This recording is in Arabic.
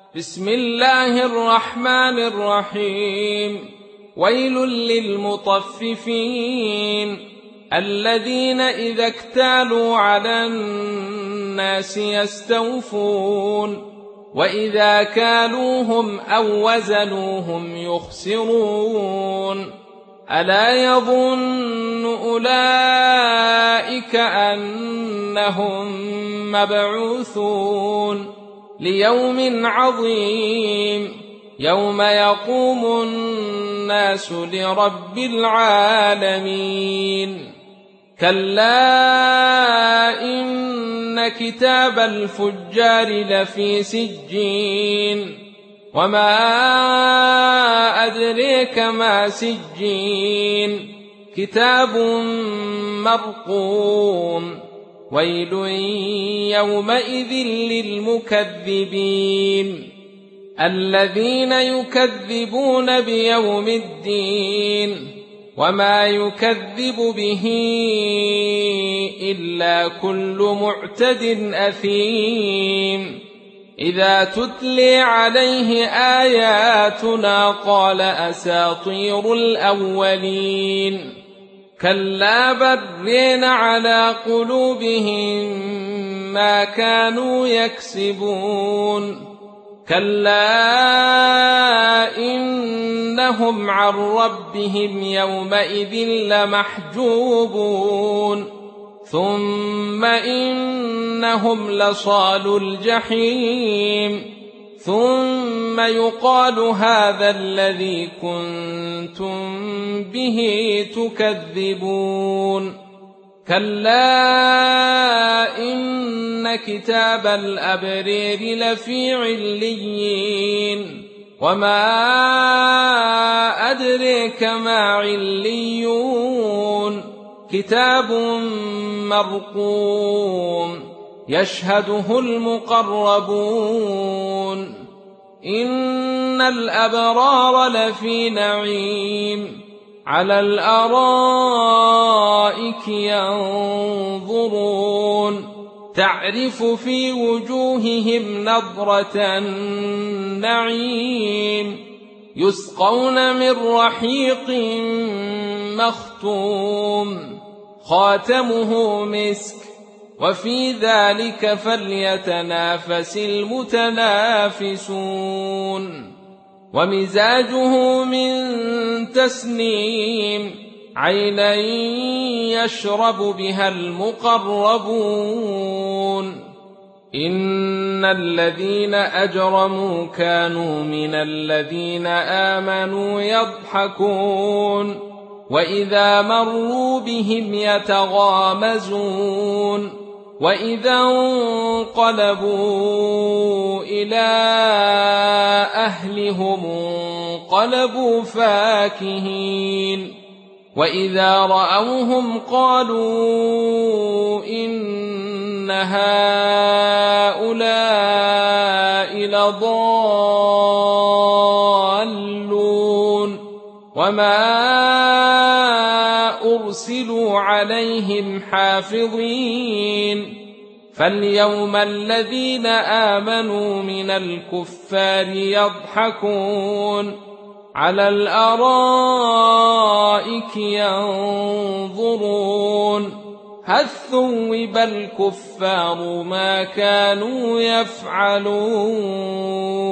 بسم الله الرحمن الرحيم. ويل للمطففين الذين إذا اكتالوا على الناس يستوفون وإذا كالوهم أو وزنوهم يخسرون ألا يظن أولئك أنهم مبعوثون ليوم عظيم يوم يقوم الناس لرب العالمين. كلا إن كتاب الفجار لفي سجين وما أدريك ما سجين كتاب مرقوم ويل يومئذ للمكذبين الذين يكذبون بيوم الدين وما يكذب به إلا كل معتد أثيم إذا تتلي عليه آياتنا قال أساطير الأولين كلا بل على قلوبهم ما كانوا يكسبون كلا إنهم عن ربهم يومئذ لمحجوبون ثم إنهم لصالو الجحيم ثم يقال هذا الذي كنتم به تكذبون كلا إن كتاب الأبرير لفي عليين وما أدريك ما عليون كتاب مرقوم يشهده المقربون إن الأبرار لفي نعيم على الأرائك ينظرون تعرف في وجوههم نضرة النعيم يسقون من رحيق مختوم خاتمه مسك وفي ذلك فليتنافس المتنافسون ومزاجه من تسنيم عينا يشرب بها المقربون إن الذين أجرموا كانوا من الذين آمنوا يضحكون وإذا مروا بهم يتغامزون وإذا انقلبوا إلى أهلهم انقلبوا فاكهين وإذا رأوهم قالوا إن هؤلاء لضالون وما أرسلوا عليهم حافظين فاليوم الذين آمنوا من الكفار يضحكون على الأرائك ينظرون هل ثوب الكفار ما كانوا يفعلون.